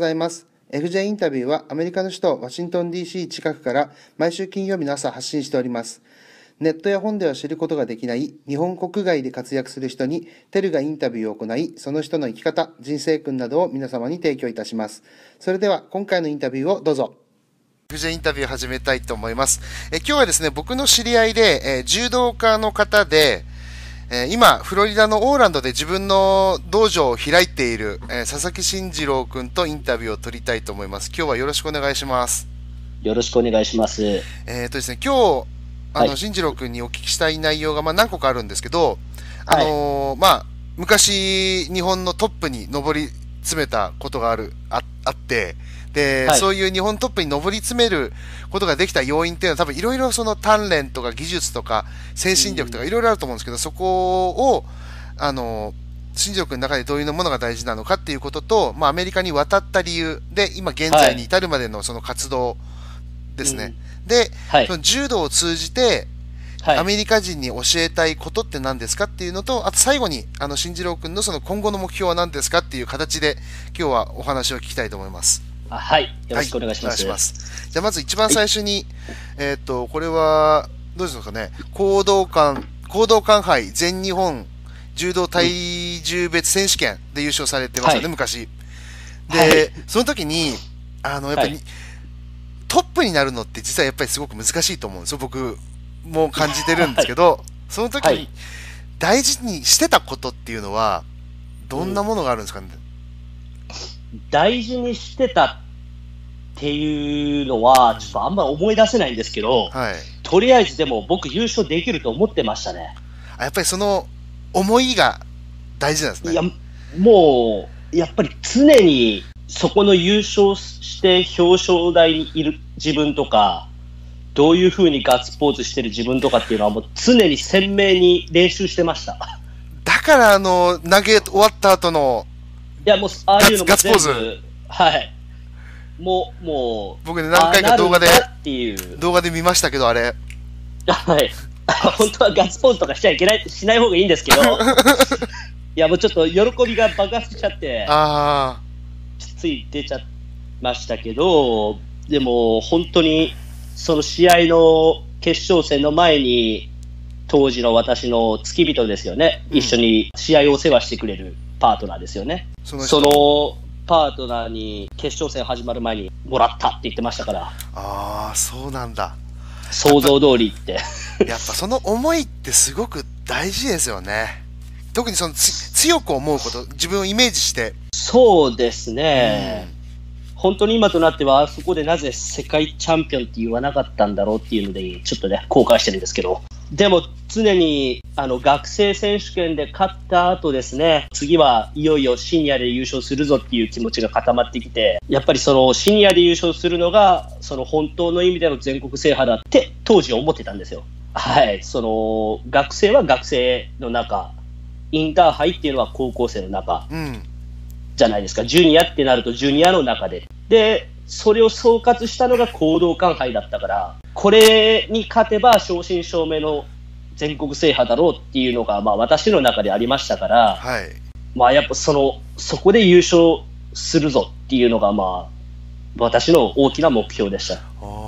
ざいます。FJ インタビューはアメリカの首都ワシントン DC 近くから毎週金曜日の朝発信しております。ネットや本では知ることができない日本国外で活躍する人にテルがインタビューを行い、その人の生き方、人生訓などを皆様に提供いたします。それでは今回のインタビューをどうぞ。FJ インタビューを始めたいと思います。今日はですね、僕の知り合いで、柔道家の方で、今、フロリダのオーランドで自分の道場を開いている、佐々木慎次郎君とインタビューを取りたいと思います。今日はよろしくお願いします。 よろしくお願いします。 ですね、今日、慎次郎君にお聞きしたい内容が、何個かあるんですけど、昔、日本のトップに上り詰めたことがあって、で、そういう日本トップに上り詰めることができた要因っていうのは多分いろいろその鍛錬とか技術とか精神力とかいろいろあると思うんですけど、そこを、慎次郎君の中でどういうものが大事なのかっていうことと、アメリカに渡った理由で、今現在に至るまでのその活動ですね。で、その柔道を通じて、アメリカ人に教えたいことって何ですかっていうのと、あと最後に、慎次郎君のその今後の目標は何ですかっていう形で、今日はお話を聞きたいと思います。 はい。よろしくお願いします。 お願いします。じゃあまず一番最初に、これは、どうですかね、講道館杯全日本柔道体重別選手権で優勝されてますよね、昔。で、その時に、やっぱり、トップになるのって実はやっぱりすごく難しいと思うんですよ。僕も感じてるんですけど、その時に大事にしてたことっていうのは、どんなものがあるんですかね。 大事にしてたっていうのは、ちょっとあんまり思い出せないんですけど、とりあえずでも僕優勝できると思ってましたね。 やっぱりその思いが大事なんですね。 いや、もう、やっぱり常にそこの優勝して表彰台にいる自分とか、どういう風にガッツポーズしてる自分とかっていうのはもう常に鮮明に練習してました。 だから投げ終わった後のいやもうああいうのも全部ガッツポーズ、 もう僕ね何回か動画で見ましたけど、あれ本当はガッツポーズとかしない方がいいんですけどいやもうちょっと喜びが爆発しちゃってつい出ちゃいましたけど、でも本当にその試合の決勝戦の前に当時の私の付き人ですよね、一緒に試合をお世話してくれるパートナーですよね。そのパートナーに決勝戦始まる前にもらったって言ってましたから。 そうなんだ。 想像通りってやっぱその思いってすごく大事ですよね。特にその強く思うこと、自分をイメージして。 そうですね、本当に今となってはあそこでなぜ世界チャンピオンって言わなかったんだろうっていうのでちょっとね後悔してるんですけど、でも常に学生選手権で勝った後ですね、次はいよいよシニアで優勝するぞっていう気持ちが固まってきて、やっぱりそのシニアで優勝するのがその本当の意味での全国制覇だって当時思ってたんですよ。その学生は学生の中、インターハイっていうのは高校生の中、じゃないですか。ジュニアってなるとジュニアの中で、それを総括したのが講道館杯だったから、これに勝てば正真正銘の全国制覇だろうっていうのが私の中でありましたから、やっぱそこで優勝するぞっていうのが私の大きな目標でした。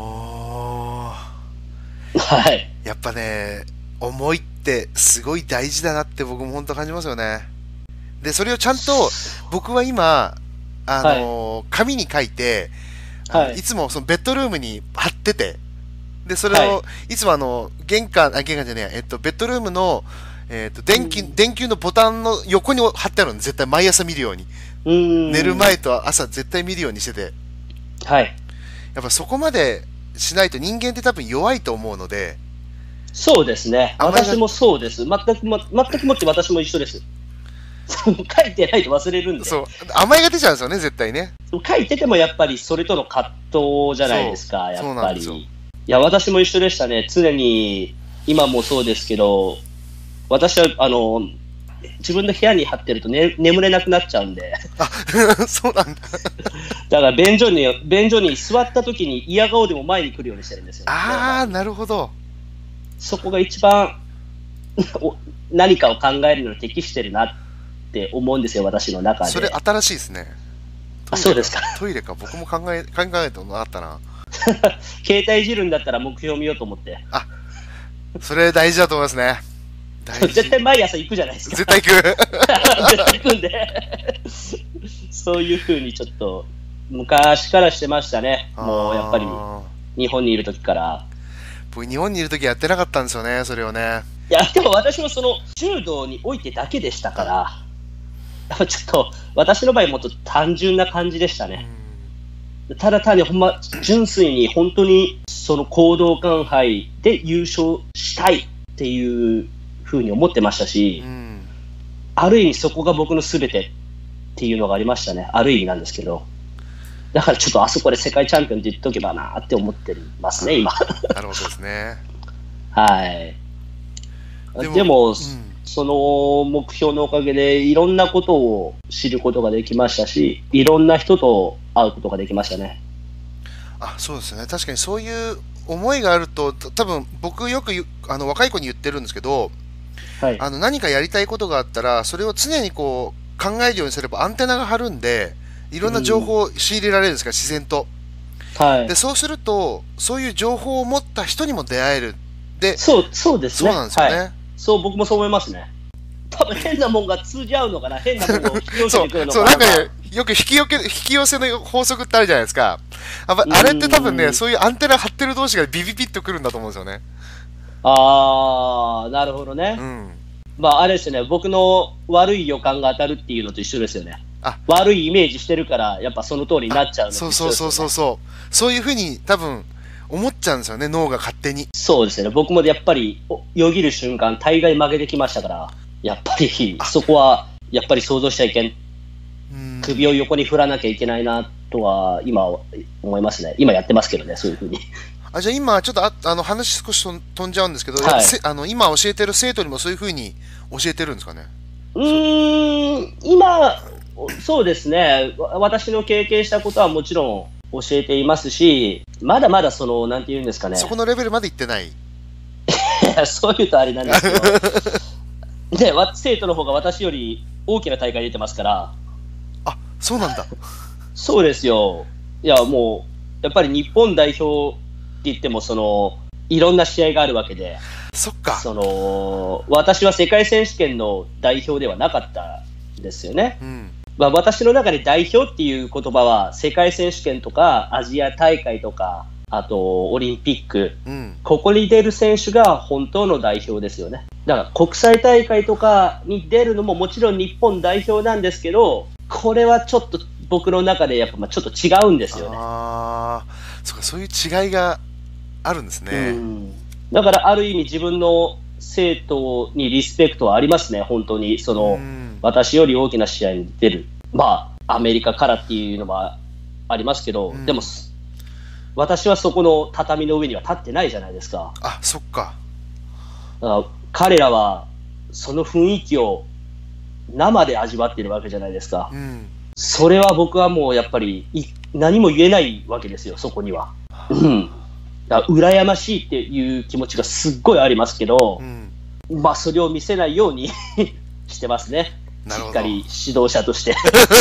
やっぱね、思いってすごい大事だなって僕も本当感じますよね。で、それをちゃんと僕は今紙に書いて、いつもそのベッドルームに貼ってて、で、それを、いつも玄関じゃねえや、ベッドルームの、電球のボタンの横に貼ってあるの、絶対毎朝見るように。寝る前と朝絶対見るようにしてて。やっぱそこまでしないと人間って多分弱いと思うので。 そうですね。私もそうです。全くもって私も一緒です。書いてないと忘れるんで。 そう。甘えが出ちゃうんですよね、絶対ね。 書いててもやっぱりそれとの葛藤じゃないですか、やっぱり。いや、私も一緒でしたね。常に、今もそうですけど、私は、自分の部屋に貼ってると、眠れなくなっちゃうんで。 そうなんだ。 だから便所に座った時に嫌顔でも前に来るようにしてるんですよ。 なるほど。 そこが一番何かを考えるのに適してるなって思うんですよ、私の中で。 それ新しいですね。 そうですか。 トイレか。僕も考えたことなかったな。 携帯いじるんだったら目標見ようと思って。 あ、それ大事だと思いますね。 絶対毎朝行くじゃないですか。 絶対行く。 絶対行くんで。そういう風にちょっと、昔からしてましたね。もうやっぱり、日本にいる時から。 僕、日本にいる時やってなかったんですよね、それをね。 いや、でも私もその、柔道においてだけでしたから、やっぱちょっと、私の場合もっと単純な感じでしたね。ただ単にほんま、純粋に本当に、その講道館杯で優勝したいっていう風に思ってましたし、ある意味そこが僕の全てっていうのがありましたね。ある意味なんですけど。だからちょっとあそこで世界チャンピオンって言っとけばなって思ってますね、今。 なるほどですね。 はい。でも、その目標のおかげでいろんなことを知ることができましたし、いろんな人と会うことができましたね。 そうですね。確かにそういう思いがあると、多分僕よく若い子に言ってるんですけど、はい、何かやりたいことがあったら、それを常にこう考えるようにすればアンテナが張るんで、いろんな情報を仕入れられるんですから、自然と。はい。で、そうすると、そういう情報を持った人にも出会える。で、 そうですね。 そうなんですよね。はい、 そう、僕もそう思いますね。多分変なもんが通じ合うのかな、変なもんを引き寄せてくるのかな。 そう、なんかね、よく引き寄せの法則ってあるじゃないですか。あれって多分ね、そういうアンテナ張ってる同士がビビビッとくるんだと思うんですよね。 なるほどね。まあ、あれですね、僕の悪い予感が当たるっていうのと一緒ですよね。悪いイメージしてるから、やっぱその通りになっちゃうのと一緒ですよね。 そういうふうに多分思っちゃうんですよね、脳が勝手に。 そうですね、僕もやっぱりよぎる瞬間、大概曲げてきましたから、やっぱりそこはやっぱり想像しちゃいけん。首を横に振らなきゃいけないなとは今思いますね。今やってますけどね、そういうふうに。 じゃあ今ちょっと話少し飛んじゃうんですけど、はい、今教えてる生徒にもそういうふうに教えてるんですかね。 今そうですね、私の経験したことはもちろん教えていますし、まだまだそのなんていうんですかね、 そこのレベルまでいってない。 そういうとあれなんですけどで、生徒の方が私より大きな大会出てますから。 そうなんだ。 そうですよ。いや、もうやっぱり日本代表って言ってもいろんな試合があるわけで、 そっか。 私は世界選手権の代表ではなかったんですよね。私の中で代表っていう言葉は世界選手権とかアジア大会とか、あとオリンピック、ここに出る選手が本当の代表ですよね。だから国際大会とかに出るのももちろん日本代表なんですけど、これはちょっと僕の中でやっぱちょっと違うんですよね。 そういう違いがあるんですね。 だからある意味自分の生徒にリスペクトはありますね、本当に。私より大きな試合に出る。まあ、アメリカからっていうのはありますけど、でも、私はそこの畳の上には立ってないじゃないですか。 そっか。 だから彼らはその雰囲気を生で味わっているわけじゃないですか。それは僕はもうやっぱり何も言えないわけですよ、そこには。だから羨ましいっていう気持ちがすっごいありますけど、まあそれを見せないようにしてますね。しっかり指導者として。 じゃ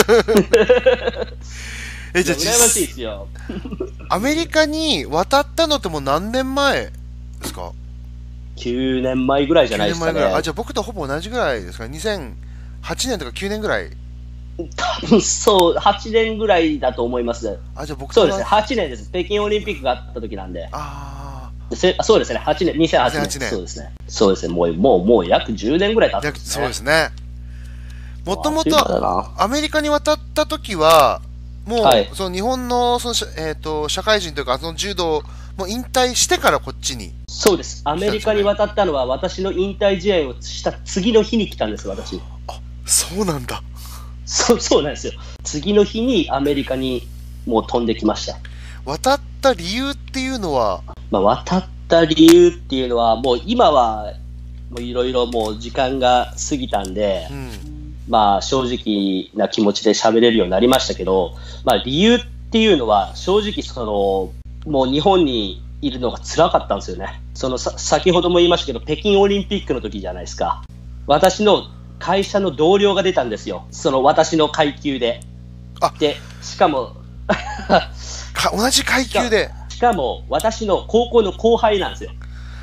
あ羨ましいですよ。 アメリカに渡ったのってもう何年前ですか ？9年前ぐらいじゃないですかね。9年前ぐらい。 じゃあ僕とほぼ同じぐらいですか。2008年とか9年ぐらい。 多分そう、8年ぐらいだと思います。 じゃあ僕そうですね、8年です。北京オリンピックがあった時なんで。そうですね、8年、2008年。そうですね。そうですね、もう約10年ぐらい経ってますね。 そうですね。もともとアメリカに渡った時は、もう、その日本の社会人というか、その柔道も引退してからこっちに。 そうです。アメリカに渡ったのは、私の引退試合をした次の日に来たんです、私。 そうなんだ。 そうなんですよ。次の日にアメリカにもう飛んできました。 渡った理由っていうのは、 渡った理由っていうのは、もう今はいろいろもう時間が過ぎたんで、まあ正直な気持ちで喋れるようになりましたけど、理由っていうのは正直もう日本にいるのが辛かったんですよね。先ほども言いましたけど、北京オリンピックの時じゃないですか。私の会社の同僚が出たんですよ。私の階級で。で、 しかも同じ階級で。 しかも私の高校の後輩なんですよ。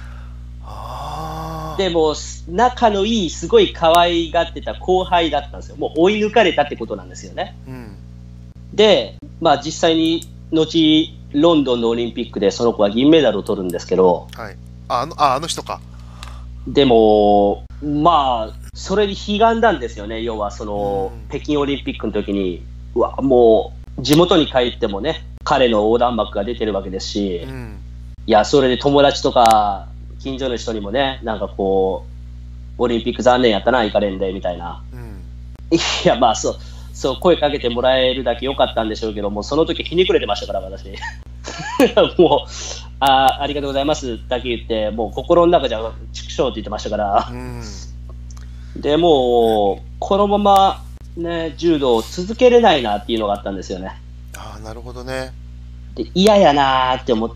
でも仲のいいすごい可愛がってた後輩だったんですよ。もう追い抜かれたってことなんですよね。で、まあ実際に後ロンドンのオリンピックでその子は銀メダルを取るんですけど、 はい、あの人か。 でもまあそれに悲願なんですよね。要はその、北京オリンピックの時にもう地元に帰ってもね彼の横断幕が出てるわけですし、いやそれで友達とか近所の人にもねなんかこうオリンピック残念やったな行かれんでみたいな、いやまあそう声かけてもらえるだけ良かったんでしょうけども、その時ひねくれてましたから私もうありがとうございますだけ言って、もう心の中じゃ畜生って言ってましたから、でもうこのままね柔道を続けれないなっていうのがあったんですよね。 なるほどね。 で嫌やなって思って、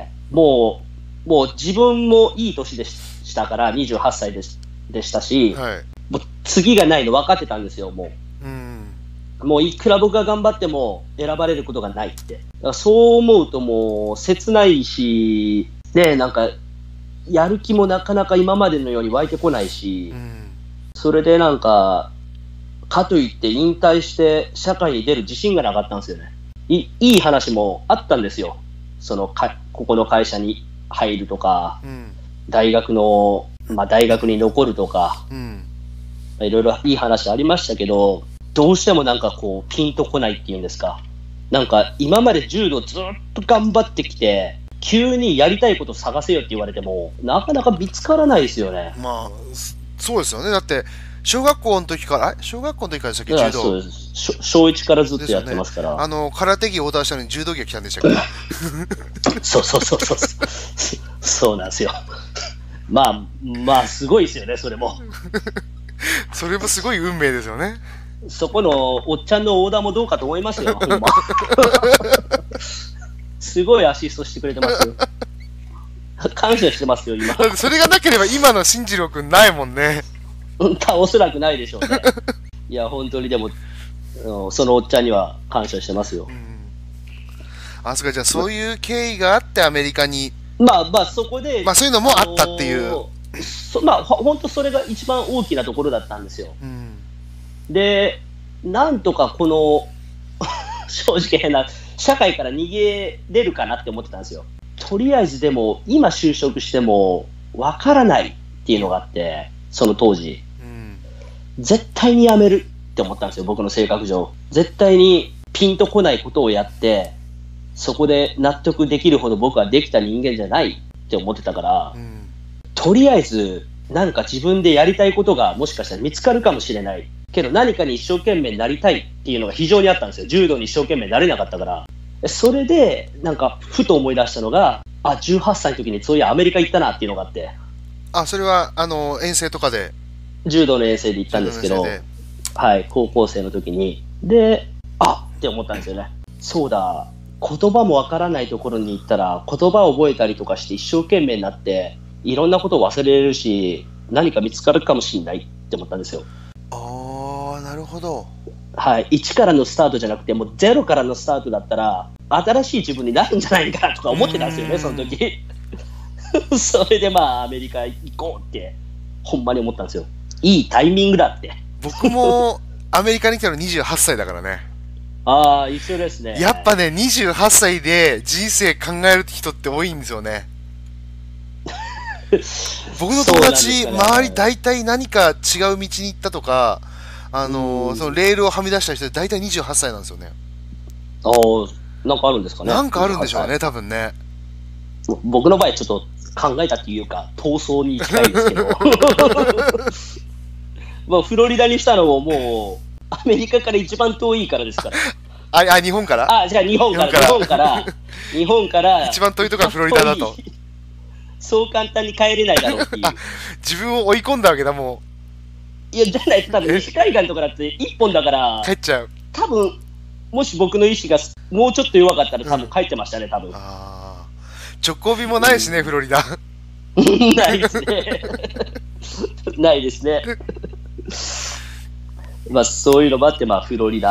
もう自分もいい年でしたから28歳でしたし、もう次がないの分かってたんですよ。もういくら僕が頑張っても選ばれることがないって。だからそう思うともう切ないし、ね、なんかやる気もなかなか今までのように湧いてこないし、それでなんかといって引退して社会に出る自信がなかったんですよね。いい話もあったんですよ。ここの会社に入るとか、大学に残るとか、いろいろいい話ありましたけど、どうしてもなんかこうピンとこないっていうんですか。なんか今まで柔道ずっと頑張ってきて、急にやりたいこと探せよって言われてもなかなか見つからないですよね。 まあそうですよね。だって小学校の時からでしたっけ、柔道。 そうです。小1からずっとやってますから。 空手着オーダーしたのに柔道着が来たんでしたっけそうそうなんですよ。まあすごいですよね、それも。 それもすごい運命ですよね。 そこのおっちゃんのオーダーもどうかと思いますよ、ほんま。すごいアシストしてくれてますよ。感謝してますよ、今。 それがなければ今の進次郎くんないもんね。 おそらくないでしょうね。いや、本当にでも、そのおっちゃんには感謝してますよ。 そうか、じゃあそういう経緯があってアメリカに。 まあそこで。 そういうのもあったっていう。 本当それが一番大きなところだったんですよ。で、なんとかこの、正直変な、社会から逃げれるかなって思ってたんですよ。とりあえずでも、今就職しても、わからないっていうのがあって、その当時。絶対に辞めるって思ったんですよ、僕の性格上。絶対にピンとこないことをやって、そこで納得できるほど僕はできた人間じゃないって思ってたから、とりあえず、なんか自分でやりたいことがもしかしたら見つかるかもしれない。けど何かに一生懸命なりたいっていうのが非常にあったんですよ。柔道に一生懸命なれなかったから。それで、なんか、ふと思い出したのが、18歳の時にそういうアメリカ行ったなっていうのがあって。 それは、遠征とかで柔道の遠征で行ったんですけど、はい、高校生の時に。で、って思ったんですよね。そうだ、言葉もわからないところに行ったら、言葉を覚えたりとかして一生懸命になって、いろんなことを忘れれるし、何か見つかるかもしれないって思ったんですよ。 なるほど。 はい、1からのスタートじゃなくて、もう0からのスタートだったら、新しい自分になるんじゃないかなとか思ってたんですよね、その時。それでアメリカ行こうって、ほんまに思ったんですよ。いいタイミングだって。 僕もアメリカに来たの28歳だからね。 一緒ですね。 やっぱね、28歳で人生考える人って多いんですよね。僕の友達、周り大体何か違う道に行ったとか、そのレールをはみ出した人で大体28歳なんですよね。 なんかあるんですかね。 なんかあるんでしょうね、多分ね。 僕の場合ちょっと考えたっていうか、逃走に近いですけど。フロリダにしたのももう、アメリカから一番遠いからですから。 日本から？ じゃあ日本から。 一番遠いところはフロリダだと。 そう簡単に帰れないだろうっていう。 自分を追い込んだわけだ、もう。いや、じゃないと多分西海岸とかだって一本だから、 帰っちゃう。 多分、もし僕の意志がもうちょっと弱かったら多分帰ってましたね、多分。 直行便もないしね、フロリダ。 ないですね。ないですね。そういうのもあって、フロリダ。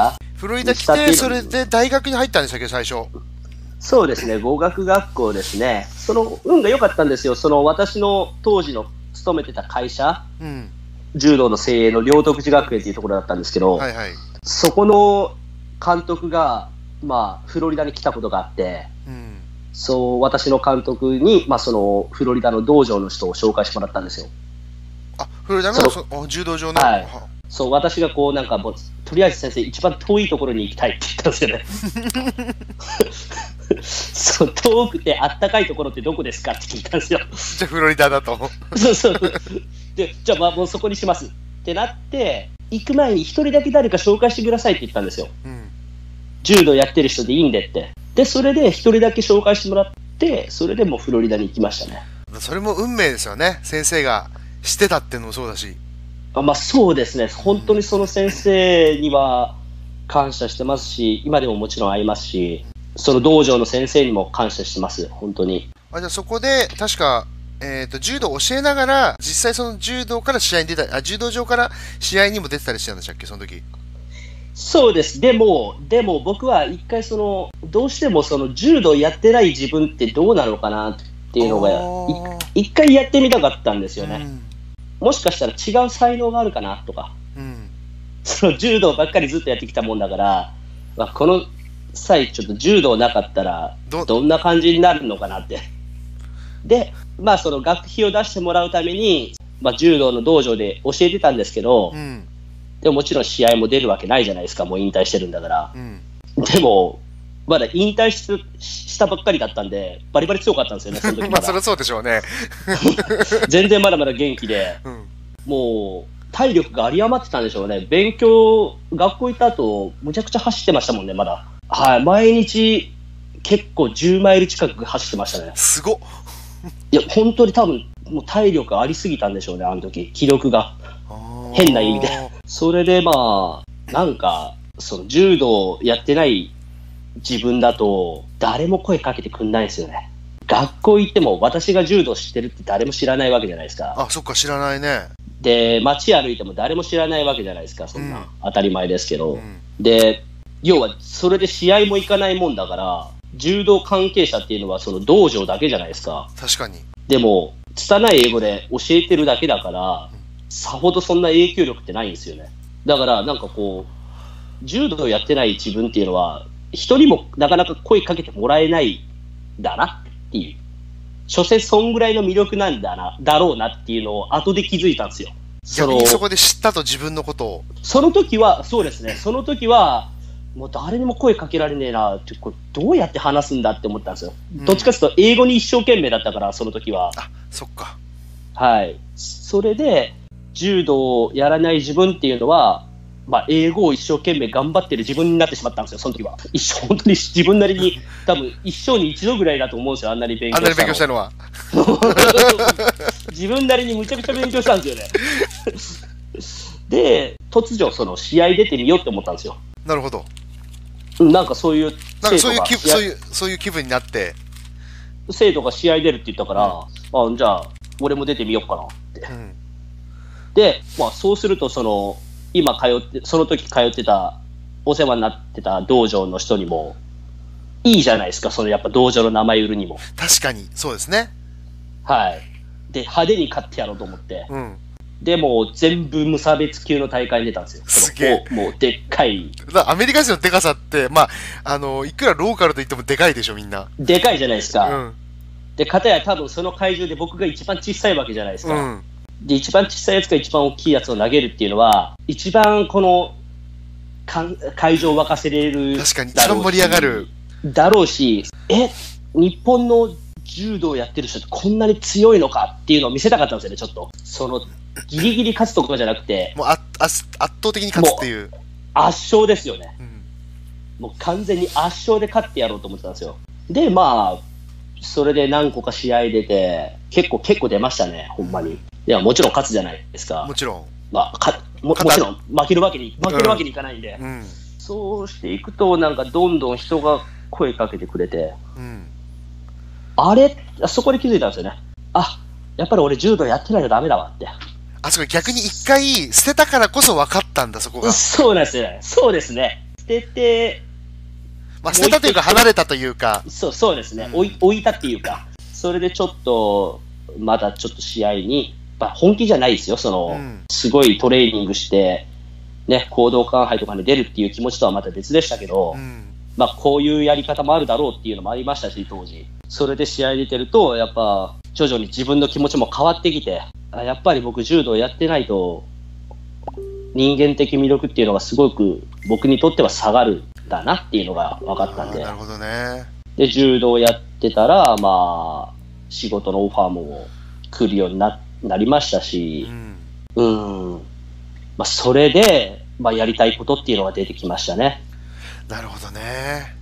フロリダ来て、それで大学に入ったんでしたっけ、最初。 そうですね、語学学校ですね。その運が良かったんですよ。その私の当時の勤めてた会社、うん、柔道の精鋭の両徳寺学園っていうところだったんですけど、はいはい、そこの監督が、まあ、フロリダに来たことがあって、うん、そう私の監督に、まあ、そのフロリダの道場の人を紹介してもらったんですよ。 あ、フロリダの柔道場の、はい、 そう私がこうなんかもうとりあえず先生一番遠いところに行きたいって言ったんですよね。そう遠くてあったかいところってどこですかって聞いたんですよ。 じゃあフロリダだと。 そうそう。でじゃあまあもうそこにしますってなって行く前に一人だけ誰か紹介してくださいって言ったんですよ。うん、柔道やってる人でいいんでって。でそれで一人だけ紹介してもらってそれでもうフロリダに行きましたね。 それも運命ですよね。先生が知ってたっていうのもそうだし。 まあそうですね。本当にその先生には感謝してますし今でももちろん会いますし。その道場の先生にも感謝してます、本当に。 じゃあそこで、確か、柔道を教えながら、実際その柔道から試合に出た、柔道場から試合にも出てたりしたんでしたっけ、その時。 そうです。でも僕は一回どうしてもその柔道やってない自分ってどうなのかなっていうのが、一回やってみたかったんですよね。うん、もしかしたら違う才能があるかなとか。うん、その柔道ばっかりずっとやってきたもんだから、まあ、この、ちょっと柔道なかったらどんな感じになるのかなってで、まあその学費を出してもらうために、まあ、柔道の道場で教えてたんですけど、うん、でももちろん試合も出るわけないじゃないですか、もう引退してるんだから、うん、でもまだ引退したばっかりだったんでバリバリ強かったんですよね、その時まあそりゃそうでしょうね。 全然まだまだ元気で、うん、もう体力が有り余ってたんでしょうね。学校行った後むちゃくちゃ走ってましたもんね、まだ。はい、毎日結構10マイル近く走ってましたね。 すごっ。 いや本当に多分もう体力ありすぎたんでしょうね、あの時気力が変な意味で。それでまあなんかその柔道やってない自分だと誰も声かけてくんないんですよね。学校行っても私が柔道知ってるって誰も知らないわけじゃないですか。 あ、そっか、知らないね。 で街歩いても誰も知らないわけじゃないですか、そんな、うん、当たり前ですけど、うん、で要はそれで試合も行かないもんだから柔道関係者っていうのはその道場だけじゃないですか。 確かに。 でも拙い英語で教えてるだけだから、うん、さほどそんな影響力ってないんですよね。だからなんかこう柔道やってない自分っていうのは人にもなかなか声かけてもらえないんだなっていう、所詮そんぐらいの魅力なんだろうなっていうのを後で気づいたんですよ。 逆にそこで知ったと、自分のことを。 その時はそうですね、その時はもう誰にも声かけられねえなって、これどうやって話すんだって思ったんですよ、うん、どっちかというと英語に一生懸命だったから、その時は。 あ、そっか。はい。 それで柔道をやらない自分っていうのは、まあ、英語を一生懸命頑張ってる自分になってしまったんですよ、その時は。本当に自分なりに多分一生に一度ぐらいだと思うんですよ、あんなに勉強したのは。自分なりにむちゃくちゃ勉強したんですよね。で突如その試合出てみようって思ったんですよ。 なるほど。 なんかそういう気分になって、 生徒が試合出るって言ったから、うん、じゃあ俺も出てみようかなって、うん、で、まあ、そうするとその時通ってたお世話になってた道場の人にもいいじゃないですか、そのやっぱ道場の名前売るにも。 確かにそうですね。 はい。で派手に勝ってやろうと思って、うん、でもう全部無差別級の大会に出たんですよ。 すげえ。 もうでっかい。 アメリカ人のでかさって、まあ、いくらローカルと言ってもでかいでしょ、みんな。 でかいじゃないですか。うん、で、かたや多分その会場で僕が一番小さいわけじゃないですか。うん、で、一番小さいやつが一番大きいやつを投げるっていうのは、一番この会場を沸かせれる。 確かに、一番盛り上がる。 だろうし、日本の柔道やってる人ってこんなに強いのかっていうのを見せたかったんですよね、ちょっと。ギリギリ勝つとかじゃなくて、 もう圧倒的に勝つっていう。 圧勝ですよね、うん。もう完全に圧勝で勝ってやろうと思ってたんですよ。で、まあ、それで何個か試合出て、結構出ましたね、ほんまに。いや、もちろん勝つじゃないですか。 もちろん。 まあ、もちろん負けるわけにいかないんで、うん、そうしていくと、なんかどんどん人が声かけてくれて、うん、そこで気づいたんですよね。やっぱり俺柔道やってないとダメだわって。 そうか、逆に一回捨てたからこそ分かったんだ、そこが。 そうなんですよね。そうですね。 てて、 まあ、捨てたというか離れたというか。 そうですね、置いたっていうか、それでちょっと、まだちょっと試合に、まあ、本気じゃないですよ、すごいトレーニングして、ね、講道館杯とかに出るっていう気持ちとはまた別でしたけど、まあ、こういうやり方もあるだろうっていうのもありましたし、当時。それで試合に出てると、やっぱ、徐々に自分の気持ちも変わってきて、やっぱり僕、柔道やってないと、人間的魅力っていうのがすごく僕にとっては下がるんだなっていうのが分かったんで。 なるほどね。 で、柔道やってたら、まあ、仕事のオファーも来るようになりましたし、まあ、それで、まあ、やりたいことっていうのが出てきましたね。 なるほどね。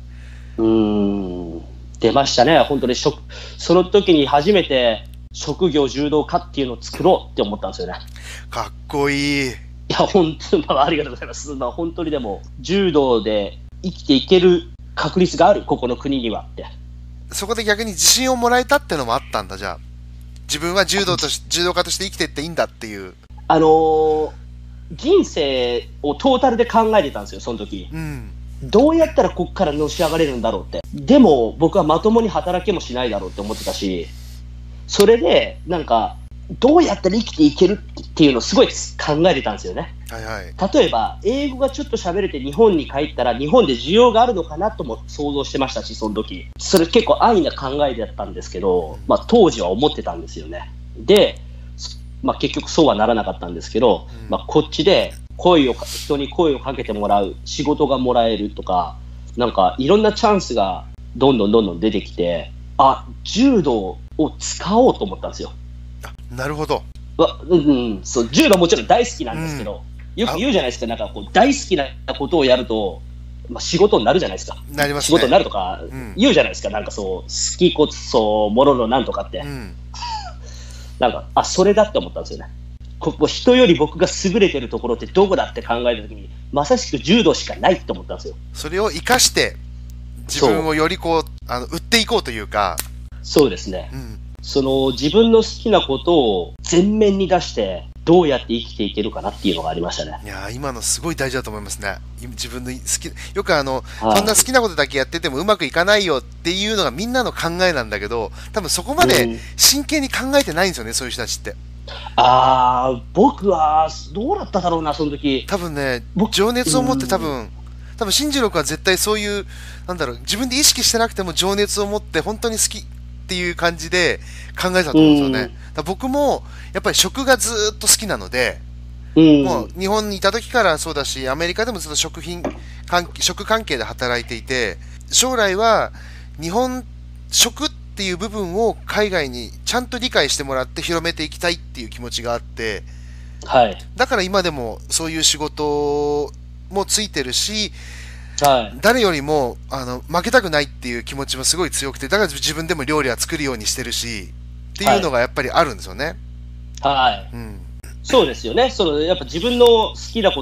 出ましたね。本当にその時に初めて職業柔道家っていうのを作ろうって思ったんですよね。 かっこいい。 いや、本当に、ありがとうございます。まあ、本当にでも、柔道で生きていける確率がある、ここの国にはって。 そこで逆に自信をもらえたってのもあったんだ、じゃあ。自分は柔道家として生きていっていいんだっていう。 人生をトータルで考えてたんですよ、その時。どうやったらここからのし上がれるんだろうって。でも、僕はまともに働けもしないだろうって思ってたし、それで、なんか、どうやったら生きていけるっていうのをすごい考えてたんですよね。例えば、英語がちょっと喋れて日本に帰ったら、日本で需要があるのかなとも想像してましたし、その時。それ結構安易な考えだったんですけど、まあ当時は思ってたんですよね。で、まあ結局そうはならなかったんですけど、まあこっちで人に声をかけてもらう、仕事がもらえるとか、なんかいろんなチャンスがどんどん出てきて、柔道を使おうと思ったんですよ。 なるほど。 そう、柔道もちろん大好きなんですけど、よく言うじゃないですか、なんかこう大好きなことをやると、まあ、仕事になるじゃないですか。 なりますね。 仕事になるとか言うじゃないですか、なんかそう、好きこそもののなんとかって。なんか、それだって思ったんですよね。人より僕が優れてるところってどこだって考えたときに、まさしく柔道しかないって思ったんですよ。 それを生かして、自分をよりこう、売っていこうというか。 そうですね。自分の好きなことを前面に出して、どうやって生きていけるかなっていうのがありましたね。 いや今のすごい大事だと思いますね。自分の好き、よくそんな好きなことだけやっててもうまくいかないよっていうのがみんなの考えなんだけど、多分そこまで真剣に考えてないんですよね、そういう人たちって。 僕はどうだっただろうな、その時。 多分ね、情熱を持って多分進次郎君は絶対そういう、自分で意識してなくても情熱を持って本当に好きっていう感じで考えたと思うんですよね。僕もやっぱり食がずっと好きなので、もう日本にいた時からそうだし、アメリカでもずっと食関係で働いていて、将来は日本食っていう部分を海外にちゃんと理解してもらって広めていきたいっていう気持ちがあって、だから今でもそういう仕事もついてるし、誰よりも負けたくないっていう気持ちもすごい強くて、だから自分でも料理は作るようにしてるしっていうのがやっぱりあるんですよね。 そうですよね。やっぱ自分の好きな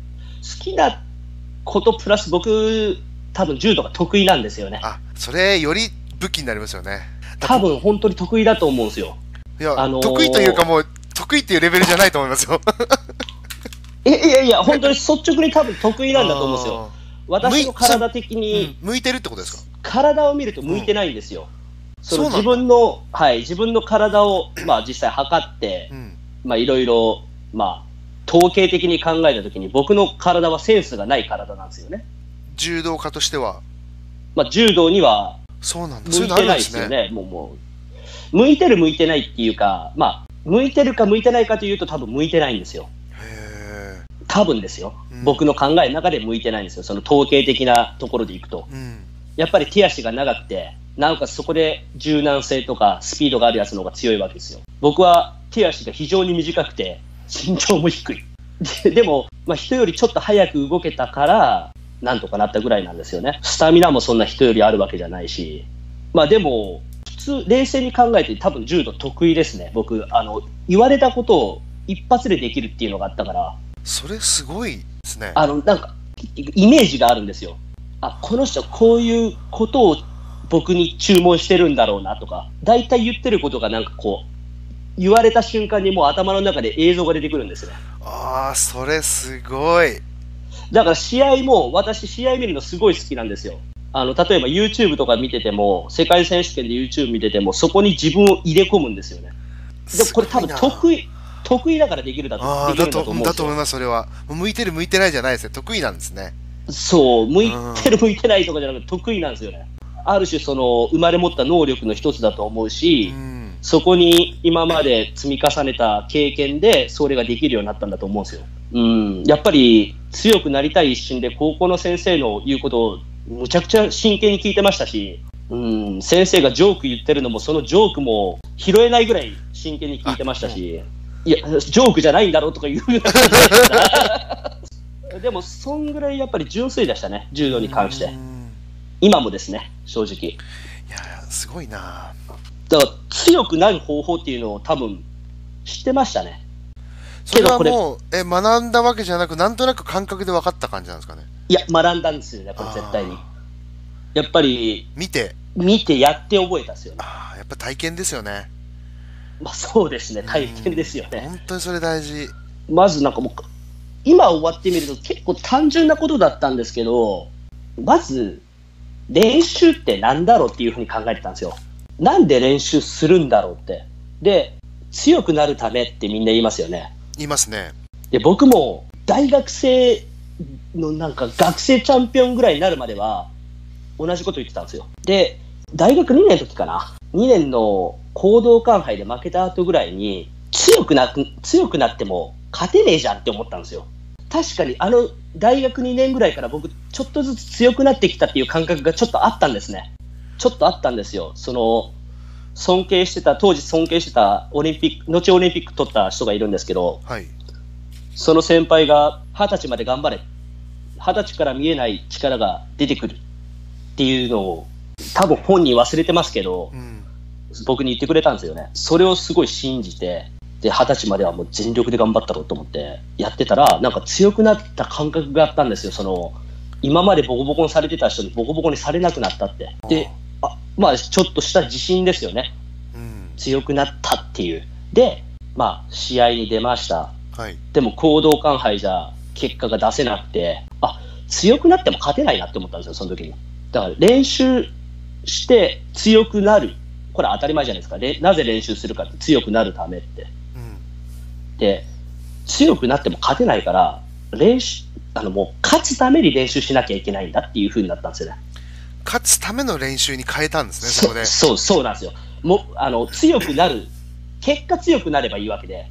ことプラス僕多分柔道が得意なんですよね。 それより武器になりますよね。 多分本当に得意だと思うんですよ。 いや、得意というかもう得意っていうレベルじゃないと思いますよ。 いや本当に率直に多分得意なんだと思うんですよ。私の体的に、 向いてるってことですか？ 体を見ると向いてないんですよ。自分の体を、実際測って、いろいろ、統計的に考えたときに僕の体はセンスがない体なんですよね。 柔道家としては。 柔道にはそうなんだ。 向いてないですよね。もう向いてる向いてないっていうか、向いてるか向いてないかというと多分向いてないんですよ。多分ですよ、僕の考えの中で向いてないんですよ。その統計的なところでいくと、やっぱり手足が長くて、なおかつそこで柔軟性とかスピードがあるやつの方が強いわけですよ。僕は手足が非常に短くて身長も低いでも、人よりちょっと早く動けたからなんとかなったぐらいなんですよね。スタミナもそんな人よりあるわけじゃないし、でも普通冷静に考えて多分柔道得意ですね。僕言われたことを一発でできるっていうのがあったから。 それすごいですね。 なんかイメージがあるんですよ。この人はこういうことを僕に注文してるんだろうなとか、大体言ってることがなんかこう言われた瞬間にもう頭の中で映像が出てくるんですね。 それすごい。 だから試合も、私試合見るのすごい好きなんですよ。例えば YouTube とか見てても、世界選手権で YouTube 見てても、そこに自分を入れ込むんですよね。でこれ多分得意だからできるんだと思うんですよ。 だと思います、それは。向いてる向いてないじゃないですね。得意なんですね。 そう、向いてる向いてないとかじゃなくて得意なんですよね。ある種生まれ持った能力の一つだと思うし、そこに今まで積み重ねた経験でそれができるようになったんだと思うんですよ。やっぱり強くなりたい一心で高校の先生の言うことをむちゃくちゃ真剣に聞いてましたし、先生がジョーク言ってるのもそのジョークも拾えないぐらい真剣に聞いてましたし、いやジョークじゃないんだろうとか言うような感じでしたでもそんぐらいやっぱり純粋でしたね、柔道に関して。今もですね、正直。いやすごいな。 だから強くなる方法っていうのを多分知ってましたね。 それはもう学んだわけじゃなく、なんとなく感覚で分かった感じなんですかね。 いや学んだんですよね、これ絶対に。やっぱり見てやって覚えたんですよね。 やっぱ体験ですよね。 まあそうですね、体験ですよね。 本当にそれ大事。 まずなんかもう今終わってみると結構単純なことだったんですけど、まず練習ってなんだろうっていうふうに考えてたんですよ。なんで練習するんだろうって。で、強くなるためってみんな言いますよね。 言いますね。 で、僕も大学生のなんか学生チャンピオンぐらいになるまでは同じこと言ってたんですよ。で、大学2年の時かな。2年の講道館杯で負けた後ぐらいに強くなっても勝てねえじゃんって思ったんですよ。確かに大学2年ぐらいから僕ちょっとずつ強くなってきたっていう感覚がちょっとあったんですね。ちょっとあったんですよ。当時尊敬してた後オリンピック取った人がいるんですけど、 はい、 その先輩が20歳まで頑張れ、20歳から見えない力が出てくるっていうのを多分本人忘れてますけど、僕に言ってくれたんですよね。それをすごい信じて、で20歳まではもう全力で頑張ったろうと思ってやってたら、なんか強くなった感覚があったんですよ。今までボコボコにされてた人にボコボコにされなくなったって。で、まあちょっとした自信ですよね。強くなったっていう。で、まあ試合に出ました。でも講道館杯じゃ結果が出せなくて、強くなっても勝てないなって思ったんですよ、その時に。だから練習して強くなる。これ当たり前じゃないですか。なぜ練習するかって、強くなるためって。で、強くなっても勝てないから、もう勝つために練習しなきゃいけないんだっていう風になったんですよね。 勝つための練習に変えたんですね、そこで。 そうなんですよ。もう強くなる、結果強くなればいいわけで、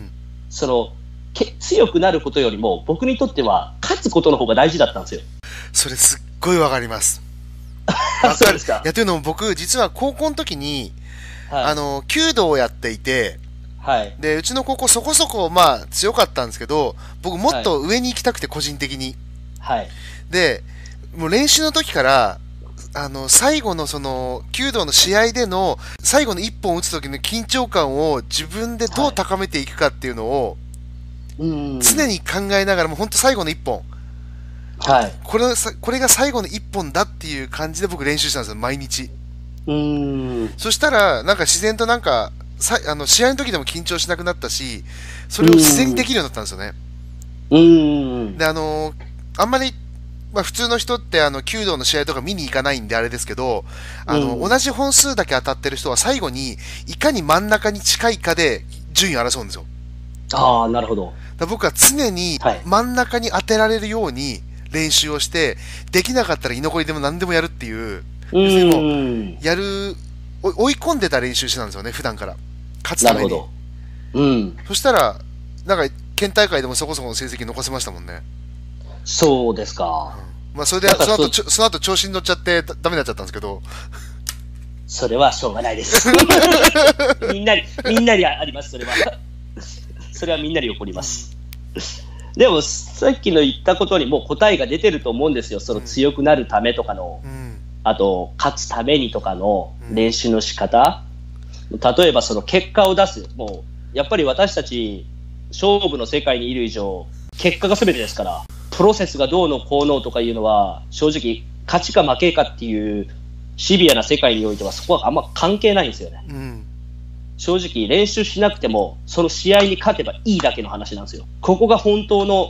強くなることよりも僕にとっては勝つことの方が大事だったんですよ。 それすっごいわかります。 そうですか。 いや、というのも僕実は高校の時に、弓道をやっていて、でうちの高校そこそこ強かったんですけど、僕もっと上に行きたくて、個人的に。でもう練習の時から最後の弓道の試合での最後の一本打つ時の緊張感を自分でどう高めていくかっていうのを常に考えながら、もう本当最後の一本、これが最後の一本だっていう感じで僕練習したんですよ、毎日。そしたらなんか自然となんか試合の時でも緊張しなくなったし、それを自然にできるようになったんですよね。であんまり普通の人って弓道の試合とか見に行かないんであれですけど、同じ本数だけ当たってる人は最後にいかに真ん中に近いかで順位を争うんですよ。 なるほど。 僕は常に真ん中に当てられるように練習をして、できなかったら居残りでも何でもやるっていう、要するにもう追い込んでた練習してたんですよね、普段から勝つために。 なるほど。 そしたらなんか県大会でもそこそこの成績残せましたもんね。 そうですか。 それでその後調子に乗っちゃってダメになっちゃったんですけど。 それはしょうがないです。みんなにあります、それは。それはみんなに起こります。でもさっきの言ったことにもう答えが出てると思うんですよ。強くなるためとかの、あと勝つためにとかの練習の仕方。例えば結果を出す。もうやっぱり私たち勝負の世界にいる以上、結果が全てですから、プロセスがどうのこうのとかいうのは正直勝ちか負けかっていうシビアな世界においてはそこはあんま関係ないんですよね。正直練習しなくてもその試合に勝てばいいだけの話なんですよ。ここが本当の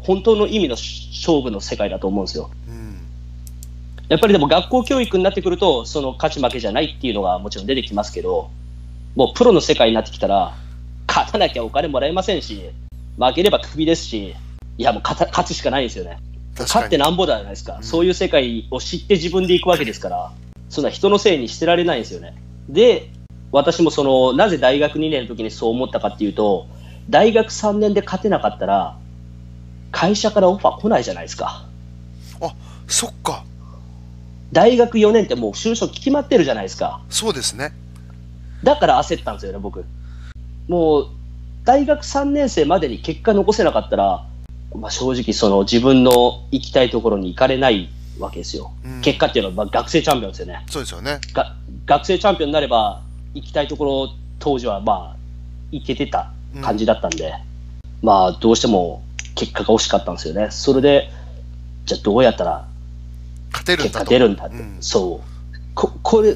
本当の意味の勝負の世界だと思うんですよ。 うん。 やっぱりでも学校教育になってくると、その勝ち負けじゃないっていうのがもちろん出てきますけど、もうプロの世界になってきたら、勝たなきゃお金もらえませんし、負ければクビですし、いやもう勝つしかないんですよね。勝ってなんぼじゃないですか、そういう世界を知って自分で行くわけですから、そんな人のせいにしてられないんですよね。で、私もなぜ大学2年の時にそう思ったかっていうと、大学3年で勝てなかったら、会社からオファー来ないじゃないですか。 あ、そっか。 大学4年ってもう就職決まってるじゃないですか。 そうですね。 だから焦ったんですよね、僕。もう、大学3年生までに結果残せなかったら、正直自分の行きたいところに行かれないわけですよ。結果っていうのは学生チャンピオンですよね。 そうですよね。 学生チャンピオンになれば、行きたいところ、当時は行けてた感じだったんで、どうしても結果が惜しかったんですよね。それで、じゃあどうやったら結果出るんだって。そう。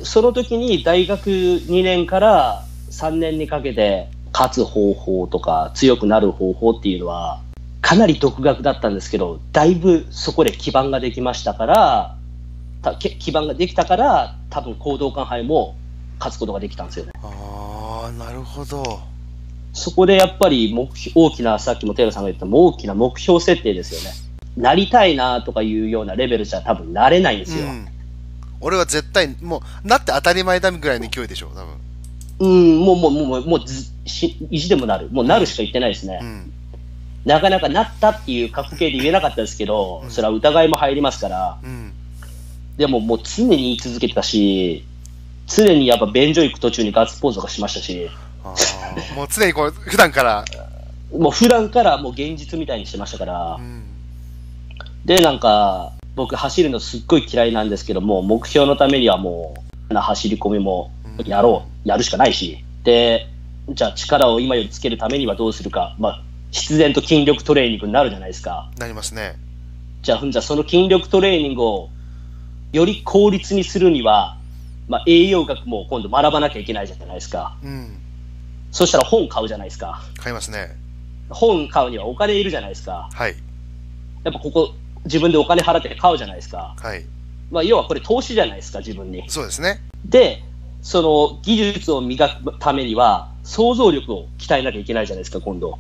その時に大学2年から3年にかけて勝つ方法とか強くなる方法っていうのはかなり独学だったんですけど、だいぶそこで基盤ができましたから、基盤ができたから多分講道館杯も勝つことができたんですよね。 ああ、なるほど。 そこでやっぱり大きな、さっきもテイラさんが言った大きな目標設定ですよね。なりたいなとかいうようなレベルじゃ多分なれないんですよ。 俺は絶対、もう、なって当たり前だぐらいの勢いでしょ、多分。もう意地でもなる。もうなるしか言ってないですね。なかなかなったっていう過去形で言えなかったですけど、それは疑いも入りますから。でももう常に言い続けてたし、常にやっぱ便所行く途中にガッツポーズとかしましたし。 もう常に普段から。 もう現実みたいにしてましたから。で、僕走るのすっごい嫌いなんですけども、目標のためにはもう走り込みもやるしかないし、でじゃあ力を今よりつけるためにはどうするか、必然と筋力トレーニングになるじゃないですか。 なりますね。 じゃあその筋力トレーニングをより効率にするには、栄養学も今度学ばなきゃいけないじゃないですか。そしたら本買うじゃないですか。 買いますね。 本買うにはお金いるじゃないですか。 はい。 やっぱ自分でお金払って買うじゃないですか。 はい。 要はこれ投資じゃないですか、自分に。 そうですね。 で、その技術を磨くためには、想像力を鍛えなきゃいけないじゃないですか、今度。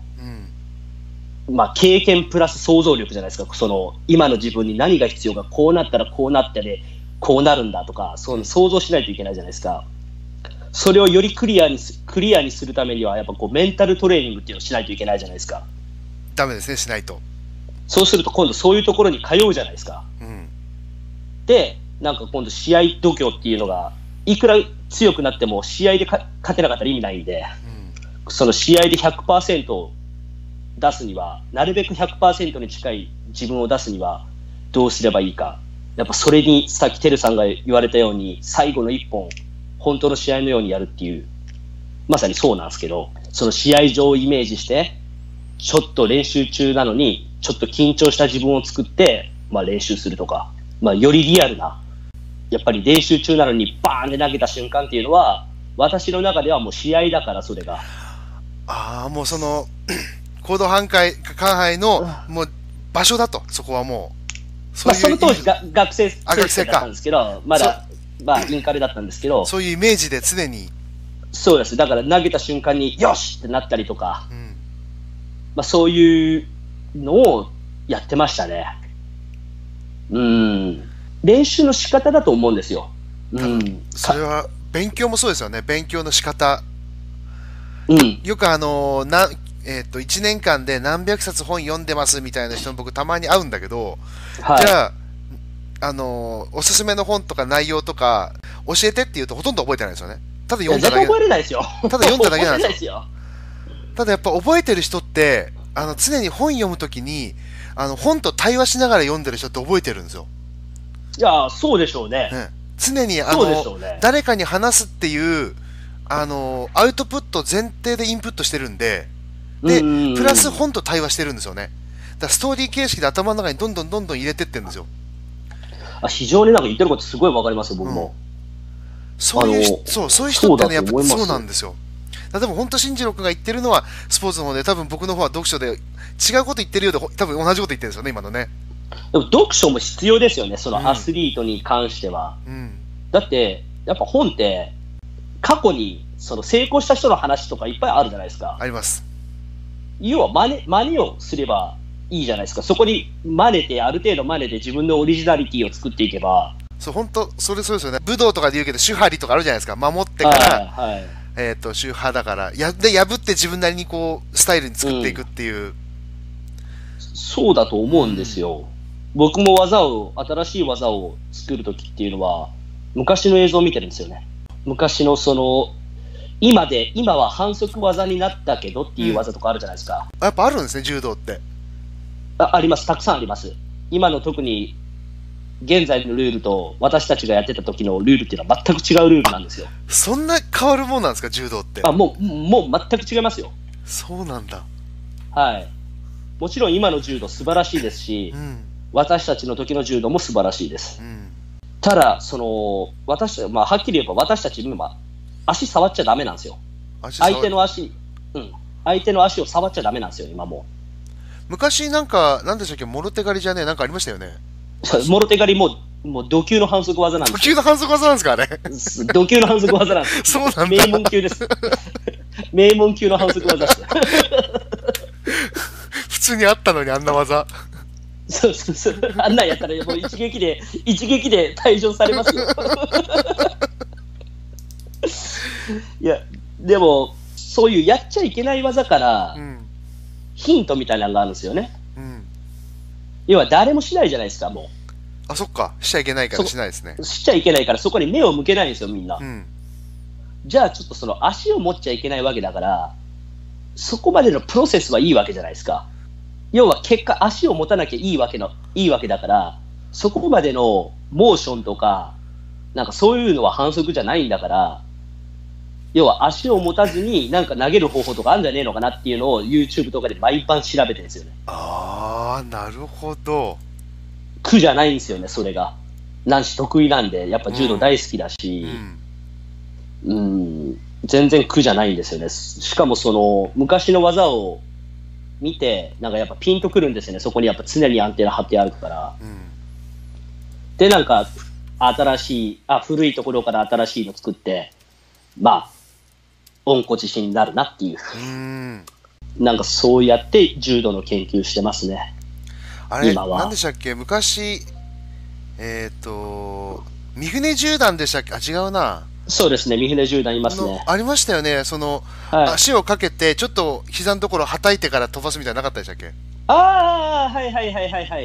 経験プラス想像力じゃないですか。今の自分に何が必要か、こうなったらこうなってね、こうなるんだとか、想像しないといけないじゃないですか。それをよりクリアにするためには、やっぱメンタルトレーニングっていうのをしないといけないじゃないですか。 ダメですね、しないと。 そうすると今度そういうところに通うじゃないですか。で、今度試合度胸っていうのが、いくら強くなっても試合で勝てなかったら意味ないんで、その試合で 100% を出すには、なるべく 100% に近い自分を出すにはどうすればいいか。やっぱそれにさっきテルさんが言われたように、最後の一本、本当の試合のようにやるっていう、まさにそうなんですけど、その試合上をイメージして、ちょっと練習中なのに、ちょっと緊張した自分を作って、練習するとか、よりリアルな、やっぱり練習中なのにバーンって投げた瞬間っていうのは、私の中ではもう試合だから、それが。 もう講道館杯のもう場所だと、そこはもう。 その当時学生だったんですけど、まだインカレだったんですけど、 そういうイメージで常に。 そうです。だから投げた瞬間によしってなったりとか、そういうのをやってましたね。練習の仕方だと思うんですよ。 それは勉強もそうですよね。勉強の仕方。よく1年間で何百冊本読んでますみたいな人僕たまに会うんだけど、じゃあ、おすすめの本とか内容とか教えてって言うとほとんど覚えてないですよね。ただ読んだだけ。 覚えれないですよ。 ただ読んだだけなんですよ。ただやっぱ覚えてる人って、常に本読むときに、本と対話しながら読んでる人って覚えてるんですよ。 いや、そうでしょうね。 常に、誰かに話すっていう、アウトプット前提でインプットしてるんで、で、プラス本と対話してるんですよね。だからストーリー形式で頭の中にどんどん入れてってるんですよ。 非常に言ってることすごいわかりますよ、僕も。 そういう人ってね、やっぱそうなんですよ。 例えば本当進次郎君が言ってるのはスポーツの方で、多分僕の方は読書で違うこと言ってるようで、多分同じこと言ってるんですよね、今のね。 でも読書も必要ですよね、そのアスリートに関しては。だって、やっぱ本って、過去にその成功した人の話とかいっぱいあるじゃないですか。 あります。 要は真似をすればいいじゃないですか。そこに真似て、ある程度真似て自分のオリジナリティを作っていけば。 そう、本当そうですよね。武道とかで言うけど、手張りとかあるじゃないですか。守ってから、手派だから、で、破って自分なりにこう、スタイルに作っていくっていう。 そうだと思うんですよ。僕も新しい技を作るときっていうのは、昔の映像を見てるんですよね。昔の今は反則技になったけどっていう技とかあるじゃないですか。 やっぱあるんですね、柔道って。 あります。たくさんあります。今の特に、現在のルールと私たちがやってた時のルールっていうのは全く違うルールなんですよ。 そんな変わるもんなんですか、柔道って。 もう全く違いますよ。 そうなんだ。 はい。もちろん今の柔道素晴らしいですし、私たちの時の柔道も素晴らしいです。ただ、はっきり言えば私たち今、足触っちゃダメなんですよ。相手の足を触っちゃダメなんですよ、今もう。昔なんでしたっけ、もろ手狩りじゃねえ、なんかありましたよね。 もろ手狩りも土級の反則技なんです。 土級の反則技なんですか、あれ。 土級の反則技なんです。 そうなんだ。 名門級です。名門級の反則技です。 普通にあったのに、あんな技。 そう。あんなんやったら、もう一撃で退場されますよ。いや、でも、そういうやっちゃいけない技から、ヒントみたいなのがあるんですよね。要は誰もしないじゃないですか、もう。 あ、そっか。しちゃいけないからしないですね。 しちゃいけないから、そこに目を向けないんですよ、みんな。じゃあ、ちょっとその足を持っちゃいけないわけだから、そこまでのプロセスはいいわけじゃないですか。要は結果、足を持たなきゃいいわけだから、そこまでのモーションとか、なんかそういうのは反則じゃないんだから、要は足を持たずになんか投げる方法とかあるんじゃねえのかなっていうのを YouTube とかで毎晩調べてるんですよね。 ああ、なるほど。 苦じゃないんですよね、それが。男子得意なんで、やっぱ柔道大好きだし、全然苦じゃないんですよね。しかもその昔の技を見て、なんかやっぱピンとくるんですよね。そこにやっぱ常にアンテナ張ってあるから。で、なんか古いところから新しいの作って、温故知新になるなっていう。なんかそうやって柔道の研究してますね。 あれ、何でしたっけ、昔、三船十段でしたっけ。あ、違うな。 そうですね、三船十段いますね。 ありましたよね。足をかけて、ちょっと膝のところをはたいてから飛ばすみたいなのなかったでしたっけ。 はい。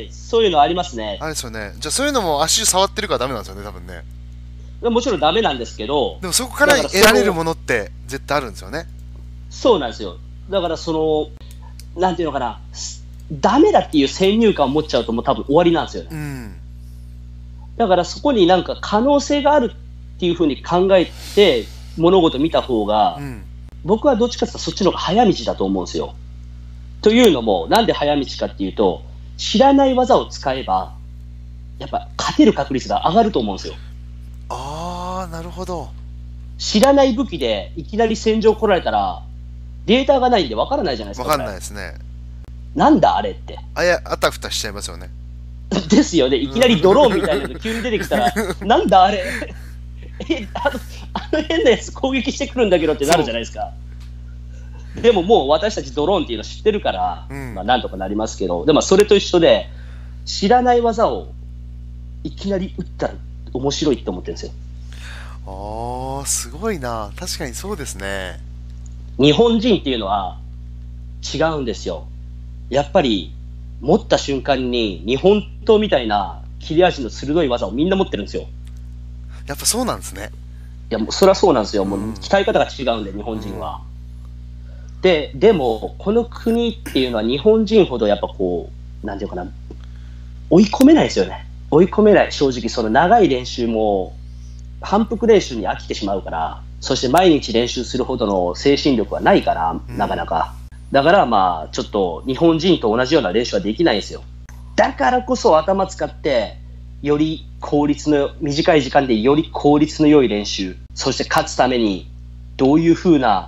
そういうのありますね。 あれですよね。じゃあそういうのも足触ってるからダメなんですよね、多分ね。 もちろんダメなんですけど、 でもそこから得られるものって絶対あるんですよね。 そうなんですよ。だからなんていうのかな、ダメだっていう先入観を持っちゃうともう多分終わりなんですよね。だからそこになんか可能性があるっていうふうに考えて物事見た方が、僕はどっちかというとそっちの方が早道だと思うんですよ。というのも、なんで早道かっていうと、知らない技を使えばやっぱ勝てる確率が上がると思うんですよ。 ああ、なるほど。 知らない武器でいきなり戦場来られたらデータがないんで分からないじゃないですか。 分かんないですね。 なんだあれって。 あたふたしちゃいますよね。 ですよね。いきなりドローンみたいなの急に出てきたらなんだあれあの変なやつ攻撃してくるんだけどってなるじゃないですか。でももう私たちドローンっていうの知ってるから、なんとかなりますけど、でもそれと一緒で知らない技をいきなり打ったら面白いって思ってるんですよ。 ああ、すごいな。確かにそうですね。 日本人っていうのは違うんですよ。やっぱり持った瞬間に日本刀みたいな切れ味の鋭い技をみんな持ってるんですよ。 やっぱそうなんですね。 いや、もうそりゃそうなんですよ。もう鍛え方が違うんで、日本人は。でもこの国っていうのは日本人ほどやっぱなんていうかな、追い込めないですよね。追い込めない。正直その長い練習も反復練習に飽きてしまうから、そして毎日練習するほどの精神力はないから、なかなか。だからちょっと日本人と同じような練習はできないんですよ。だからこそ頭使ってより短い時間でより効率の良い練習、そして勝つためにどういう風な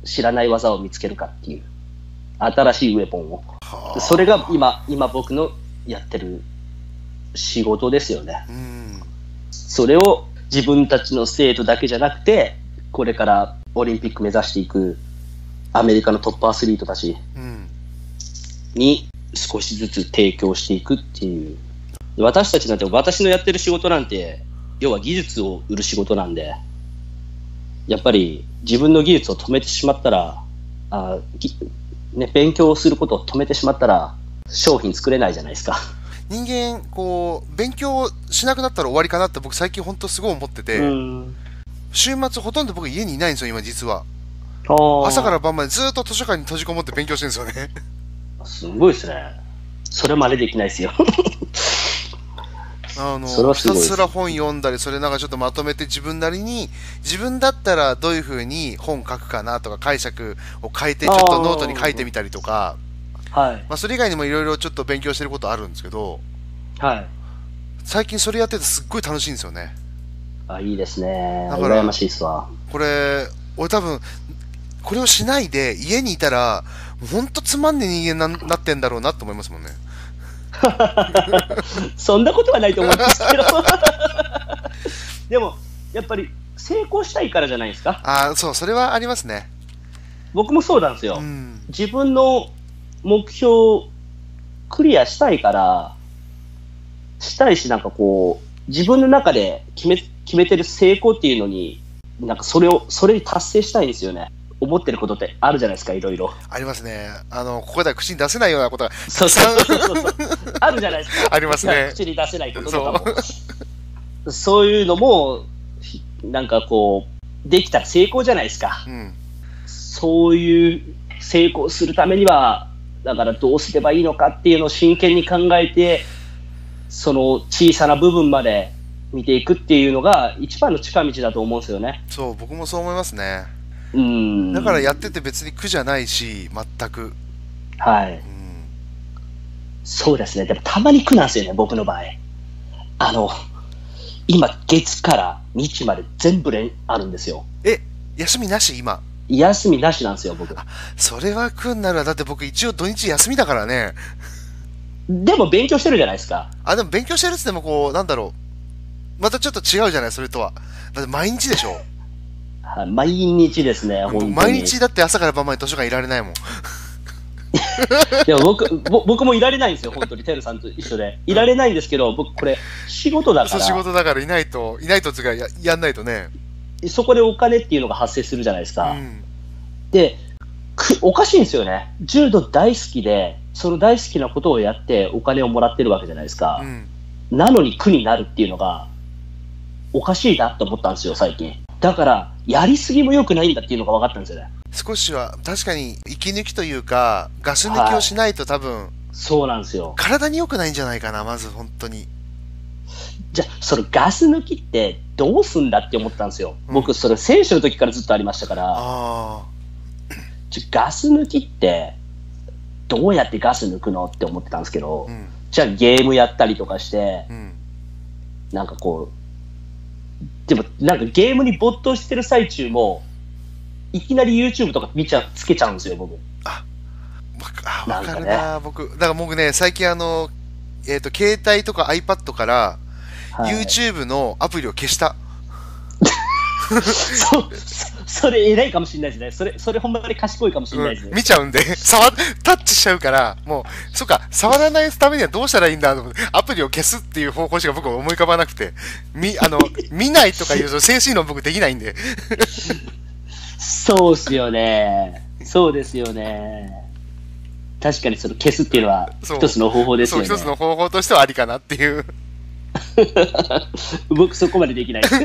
知らない技を見つけるかっていう、新しいウェポンを。それが今僕のやってる仕事ですよね。それを自分たちの生徒だけじゃなくて、これからオリンピック目指していくアメリカのトップアスリートたちに少しずつ提供していくっていう。私たちなんて、私のやってる仕事なんて、要は技術を売る仕事なんで、やっぱり自分の技術を止めてしまったら、勉強することを止めてしまったら、商品作れないじゃないですか。 人間、勉強しなくなったら終わりかなって僕最近本当すごい思ってて、週末ほとんど僕家にいないんですよ、今実は。朝から晩までずっと図書館に閉じこもって勉強してるんですよね。 すごいですね。それ真似できないですよ。 ひたすら本読んだり、それなんかちょっとまとめて自分なりに、自分だったらどういう風に本書くかなとか解釈を変えてちょっとノートに書いてみたりとか、それ以外にもいろいろちょっと勉強してることあるんですけど、最近それやっててすっごい楽しいんですよね。 いいですね。羨ましいっすわ。 これ、俺多分、これをしないで家にいたら、ほんとつまんねえ人間になってんだろうなと思いますもんね。 そんなことはないと思うんですけど。でも、やっぱり成功したいからじゃないですか。 そう、それはありますね。 僕もそうなんですよ。自分の目標をクリアしたいから、したいし、なんか自分の中で決めてる成功っていうのに、なんかそれに達成したいんですよね。思ってることってあるじゃないですか、いろいろ。 ありますね。ここでは口に出せないようなことが。 そう。あるじゃないですか。 ありますね。 口に出せないこととかも。そういうのも、なんかできたら成功じゃないですか。そういう成功するためには、だからどうすればいいのかっていうのを真剣に考えて、その小さな部分まで見ていくっていうのが一番の近道だと思うんですよね。 そう、僕もそう思いますね。だからやってて別に苦じゃないし、全く。 そうですね。でもたまに苦なんですよね、僕の場合。今、月から日まで全部あるんですよ。 休みなし今。 休みなしなんですよ、僕。 それは苦になるわ。だって僕一応土日休みだからね。 でも勉強してるじゃないですか。 でも勉強してるっつってもなんだろう。またちょっと違うじゃない、それとは。だって毎日でしょ。 毎日ですね、本当に。 毎日だって朝から晩まで図書館いられないもん。 でも僕もいられないんですよ、本当に。テルさんと一緒で。いられないんですけど、僕これ仕事だから。 そう、仕事だからいないとつがやんないとね。 そこでお金っていうのが発生するじゃないですか。で、おかしいんですよね。柔道大好きで、その大好きなことをやってお金をもらってるわけじゃないですか。なのに苦になるっていうのがおかしいなと思ったんですよ、最近。だからやりすぎも良くないんだっていうのが分かったんですよね。 少しは確かに息抜きというかガス抜きをしないと多分、 そうなんですよ。 体に良くないんじゃないかな、まず本当に。 じゃあそのガス抜きってどうすんだって思ったんですよ。僕それ選手の時からずっとありましたから。ガス抜きってどうやってガス抜くのって思ってたんですけど、じゃあゲームやったりとかして、なんかでもなんかゲームに没頭してる最中もいきなり YouTube とかつけちゃうんですよ、僕。 わかるな、僕。だから僕ね、最近携帯とか iPad から、YouTube のアプリを消した。 それ偉いかもしれないですね。それほんまに賢いかもしれないですね。 見ちゃうんで、タッチしちゃうから、もう、そっか、触らないためにはどうしたらいいんだと思って、アプリを消すっていう方法しか僕は思い浮かばなくて、見ないとかいう精神論僕できないんで。 そうっすよね。そうですよね。確かにその消すっていうのは一つの方法ですよね。 そう、一つの方法としてはありかなっていう。 僕そこまでできないです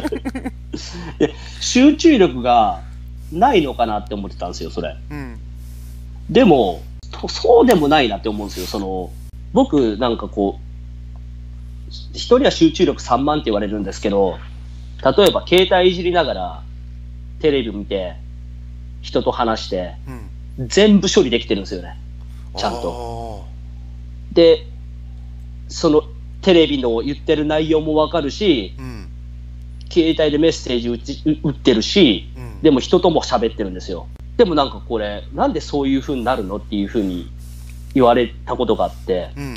集中力がないのかなって思ってたんですよ、それ。でもそうでもないなって思うんですよ。僕なんか人には集中力3万って言われるんですけど、例えば携帯いじりながらテレビ見て人と話して、全部処理できてるんですよね、ちゃんと。でそのテレビの言ってる内容も分かるし、携帯でメッセージ打ってるし、でも人とも喋ってるんですよ。 でもなんかこれ、なんでそういう風になるのっていう風に言われたことがあって、 うん。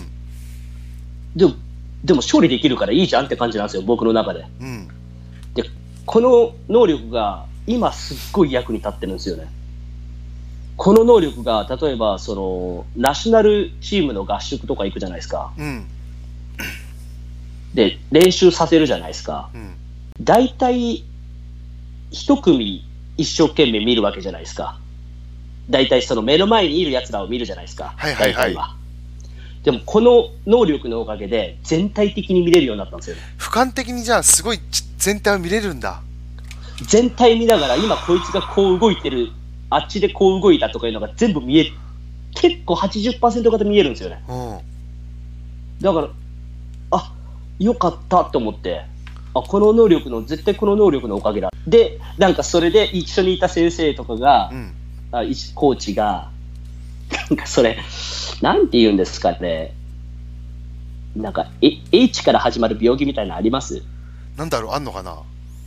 でも勝利できるからいいじゃんって感じなんですよ、僕の中で。 うん。 で、この能力が今すっごい役に立ってるんですよね。この能力が、例えば、ナショナルチームの合宿とか行くじゃないですか。 うん。 で、練習させるじゃないですか。 うん。 大体、一組一生懸命見るわけじゃないですか。大体その目の前にいる奴らを見るじゃないですか。 はいはいはい。 大体は。でもこの能力のおかげで全体的に見れるようになったんですよね。 俯瞰的にじゃあすごい全体を見れるんだ。 全体見ながら今こいつがこう動いてる、あっちでこう動いたとかいうのが全部結構 80% 方見えるんですよね。 うん。 だから、あ、よかったと思って、この能力の、絶対この能力のおかげだ。で、なんかそれで一緒にいた先生とかが、 うん。 コーチが、なんかそれ、なんて言うんですかね。なんか、H から始まる病気みたいなのあります？ なんだろう、あんのかな。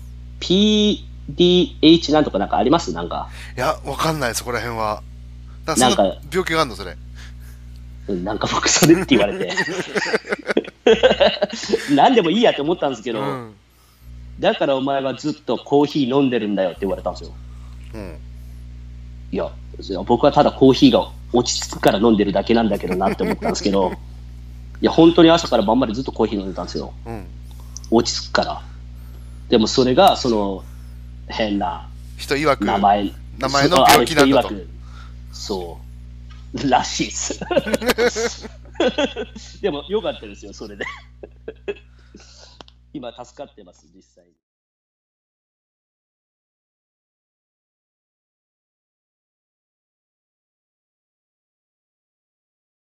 PDH なんとかなんかあります？なんか。 いや、わかんない、そこら辺は。 なんか、 病気があんの、それ。 なんか僕それって言われて。何でもいいやって思ったんですけど、 うん。 だからお前はずっとコーヒー飲んでるんだよって言われたんですよ。 うん。 いや、僕はただコーヒーが落ち着くから飲んでるだけなんだけどなって思ったんですけど、いや、本当に朝から晩までずっとコーヒー飲んでたんですよ。 うん。 落ち着くから。でもそれが、変な人曰く、 名前の病気なんだと。 そう、らしいです。でも、良かったですよ、それで。今、助かってます、実際に。